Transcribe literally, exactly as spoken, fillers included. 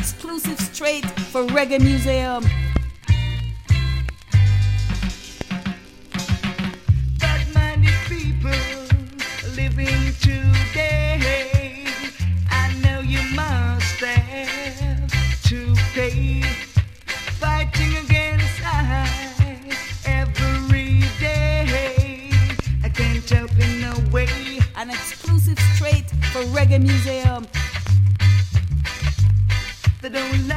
exclusive straight for Reggae Museum. Bad-minded people living today, I know you must have to pay. Fighting against I every day. I can't help in no way. An exclusive straight for Reggae Museum. They don't